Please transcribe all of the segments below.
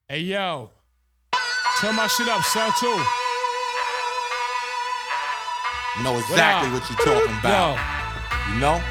Hey, yo. Turn my shit up, son, too. You know exactly what you're talking about. Yo. You know?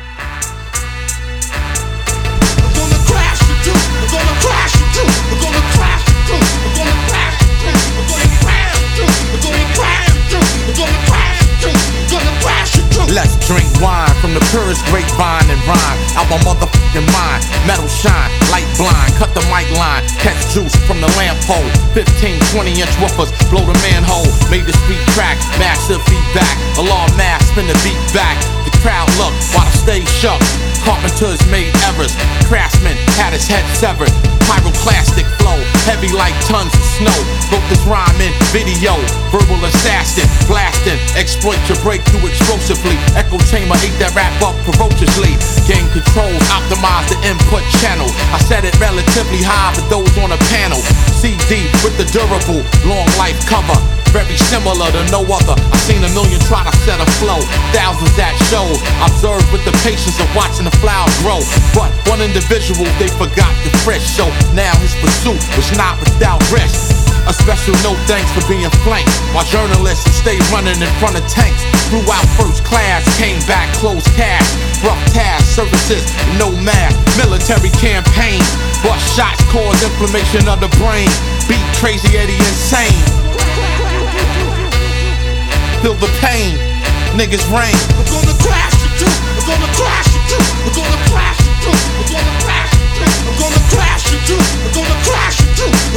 We're gonna crash you too. We're gonna crash you too. We're gonna crash you too. We're gonna crash you too. We're gonna crash you too. We're gonna crash you too. We're gonna crash you too. We're gonna crash you too. Let's drink wine from the purest grapevine and rhyme out my motherfucking mind. Metal shine, light blind, cut the mic line, catch juice from the lamp pole. 15, 20-inch woofers, blow the manhole. Made the street crack, massive feedback. Alarm mass, spin the beat back. The crowd look while the stage shook. Carpenters made errors, craftsman had his head severed. Pyroclastic flow, heavy like tons of snow. Wrote this rhyme in video, verbal assassin, blasting. Exploit your breakthrough explosively. Echo chamber ate that rap up ferociously. Gain control, optimize the input channel. I set it relatively high for those on a panel. CD with the durable, long life cover. Very similar to no other. I've seen a million try to set a flow, thousands that show. Observed with the patience of watching the flower grow. But one individual, they forgot the fresh. So now his pursuit was not without risk. A special note thanks for being flanked while journalists stay running in front of tanks. Flew out first class, came back closed cash. Rough task, services, no math. Military campaign, bust shots cause inflammation of the brain. Beat Crazy Eddie insane. Feel the pain, niggas rain. We're gonna crash you too. We're gonna crash you too. We're gonna crash you too. We're gonna crash you too. We're gonna crash you too. We're gonna crash you too.